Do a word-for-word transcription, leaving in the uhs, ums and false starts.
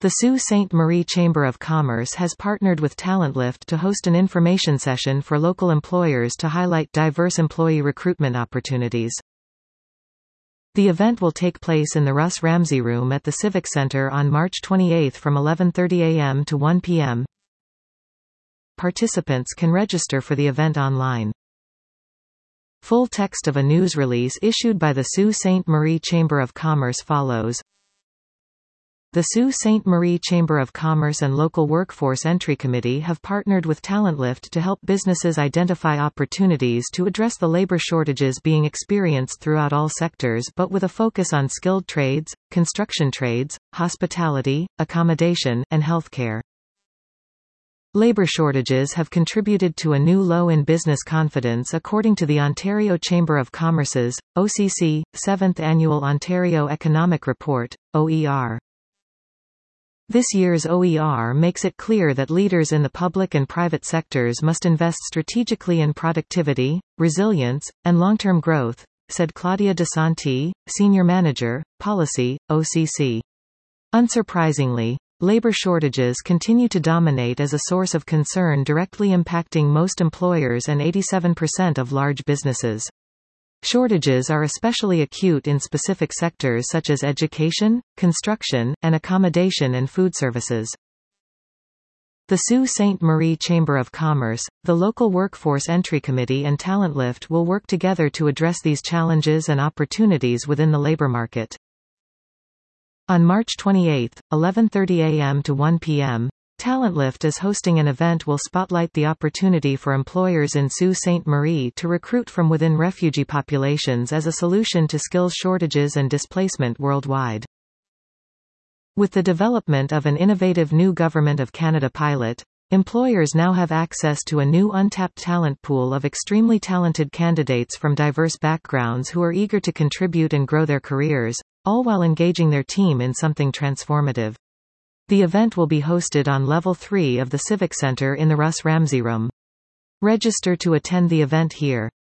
The Sault Ste. Marie Chamber of Commerce has partnered with TalentLift to host an information session for local employers to highlight diverse employee recruitment opportunities. The event will take place in the Russ Ramsey Room at the Civic Center on March twenty-eighth from eleven thirty a m to one p m Participants can register for the event online. Full text of a news release issued by the Sault Ste. Marie Chamber of Commerce follows. The Sault Ste. Marie Chamber of Commerce and Local Workforce Entry Committee have partnered with TalentLift to help businesses identify opportunities to address the labor shortages being experienced throughout all sectors, but with a focus on skilled trades, construction trades, hospitality, accommodation, and healthcare. Labor shortages have contributed to a new low in business confidence according to the Ontario Chamber of Commerce's, O C C, seventh Annual Ontario Economic Report, O E R. This year's O E R makes it clear that leaders in the public and private sectors must invest strategically in productivity, resilience, and long-term growth, said Claudia DeSanti, Senior Manager, Policy, O C C. Unsurprisingly, labor shortages continue to dominate as a source of concern directly impacting most employers and eighty-seven percent of large businesses. Shortages are especially acute in specific sectors such as education, construction, and accommodation and food services. The Sault Ste. Marie Chamber of Commerce, the Local Workforce Entry Committee and TalentLift will work together to address these challenges and opportunities within the labor market. On March twenty-eighth, eleven thirty a m to one p m, TalentLift is hosting an event will spotlight the opportunity for employers in Sault Ste. Marie to recruit from within refugee populations as a solution to skills shortages and displacement worldwide. With the development of an innovative new Government of Canada pilot, employers now have access to a new untapped talent pool of extremely talented candidates from diverse backgrounds who are eager to contribute and grow their careers, all while engaging their team in something transformative. The event will be hosted on Level three of the Civic Center in the Russ Ramsey Room. Register to attend the event here.